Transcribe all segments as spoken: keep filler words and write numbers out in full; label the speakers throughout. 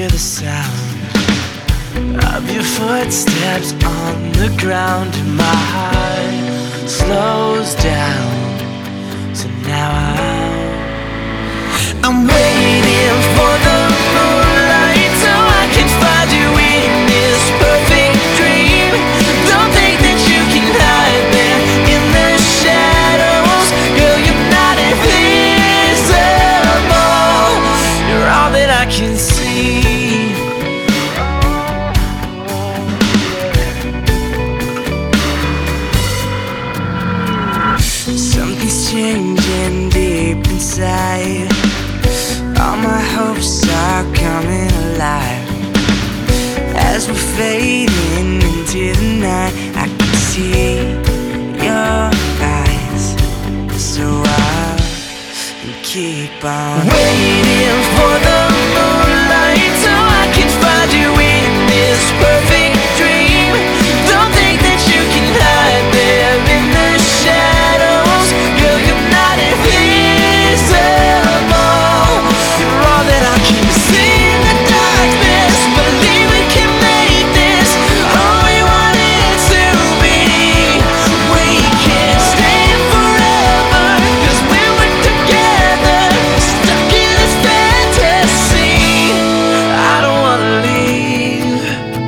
Speaker 1: hear the sound of your footsteps on the ground, and my heart slows down. So now I'm, I'm waiting for the moonlight so I can find you in this perfect dream. Don't think that you can hide there in the shadows. Girl, you're not invisible. You're all that I can see. Something's changing deep inside. All my hopes are coming alive. As we're fading into the night, I can see your eyes. So I'll keep on waiting for the moonlight so I can find you in this perfect dream. Don't think that you can hide there in the shadows. Girl, you're not invisible. You're all that I can see in the darkness. Believe we can make this all we want it to be. We can stay forever, 'cause when we're together, stuck in this fantasy. I don't wanna leave,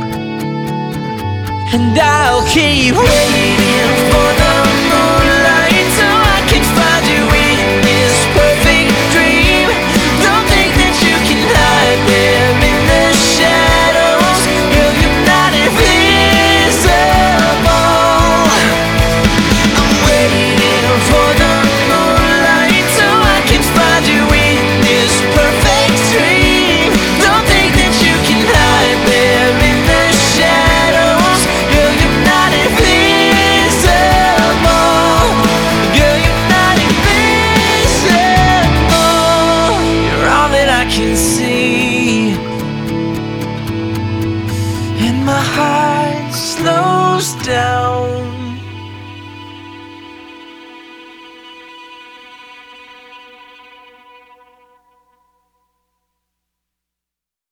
Speaker 1: and I'll keep waiting for the moonlight so I can find you in this perfect dream. Don't think that you can hide there in the shadows. Girl, you're not invisible. I'm waiting for the moonlight so I can find you in this perfect dream. Don't think that you can hide there in the shadows. Girl, you're not invisible. Girl, you're not invisible. You're all that I can see. And my heart slows down.